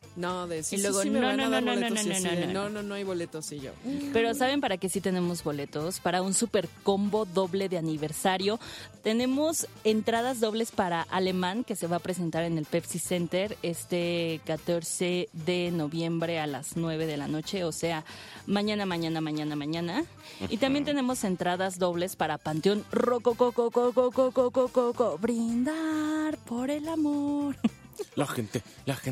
No, de sí, Y luego, sí me van a dar no, boletos. y así de, no. no hay boletos. Y yo. Pero ¿saben para qué sí tenemos boletos? Para un super combo doble de aniversario. Tenemos entradas dobles para Alemán, que se va a presentar en el Pepsi Center este 14 de noviembre a las 9 de la noche. O sea, mañana. Y también tenemos entradas dobles para Panteón Rococococococococococo. Brindar por el amor. La gente.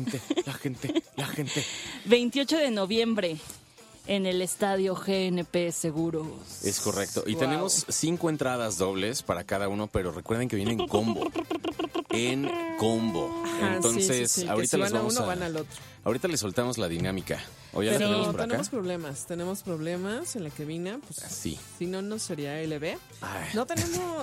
28 de noviembre en el estadio GNP Seguros. Es correcto. Y Wow. tenemos 5 entradas dobles para cada uno, pero recuerden que vienen en combo. En combo. Ajá, Entonces, sí, que ahorita si les van a vamos uno, a... van al otro. Ahorita les soltamos la dinámica. ¿O ya la Pero tenemos por acá? tenemos problemas en la cabina. Pues, Sí. si no, no sería LB. Ay, No tenemos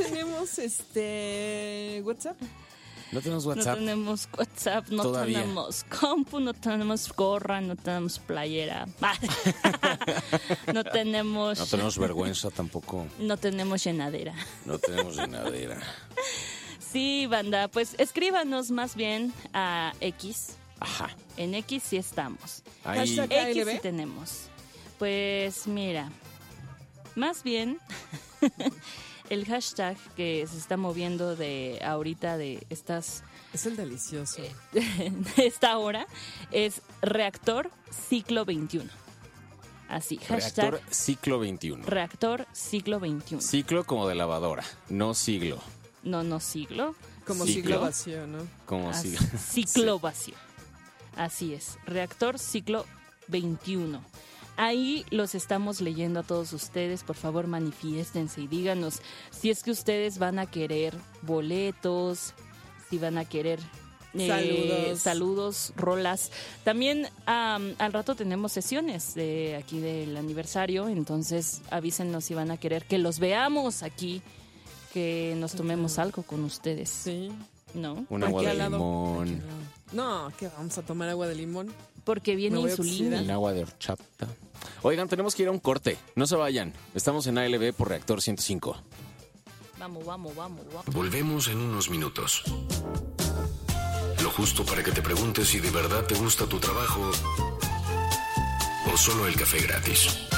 WhatsApp. no tenemos No WhatsApp. tenemos WhatsApp, no Todavía. tenemos compu, no tenemos gorra, no tenemos playera. No tenemos... No tenemos vergüenza tampoco. No tenemos llenadera. No tenemos llenadera. Sí, banda, pues escríbanos más bien a X. Ajá. En X sí estamos. Ahí. Hashtag X ALB. sí tenemos. Pues mira, más bien el hashtag que se está moviendo de ahorita de estas Es el delicioso. de esta hora es Reactor Ciclo 21. Así, hashtag Reactor Ciclo 21. Reactor Ciclo 21. Ciclo como de lavadora, no siglo. No siglo. Como Ciclo. siglo vacío, ¿no? Como Así, siglo. ciclo vacío. Así es, Reactor Ciclo 21. Ahí los estamos leyendo a todos ustedes. Por favor, manifiéstense y díganos si es que ustedes van a querer boletos, si van a querer saludos, rolas. También al rato tenemos sesiones de aquí del aniversario, entonces avísenos si van a querer que los veamos aquí, que nos tomemos algo con ustedes. Sí. ¿No? Un agua Aquí de al lado. limón, No, ¿qué? ¿Vamos a tomar agua de limón? Porque viene Me voy a insulina. un agua de horchata. Oigan, tenemos que ir a un corte. No se vayan. Estamos en ALB por Reactor 105. Vamos. Volvemos en unos minutos. Lo justo para que te preguntes si de verdad te gusta tu trabajo o solo el café gratis.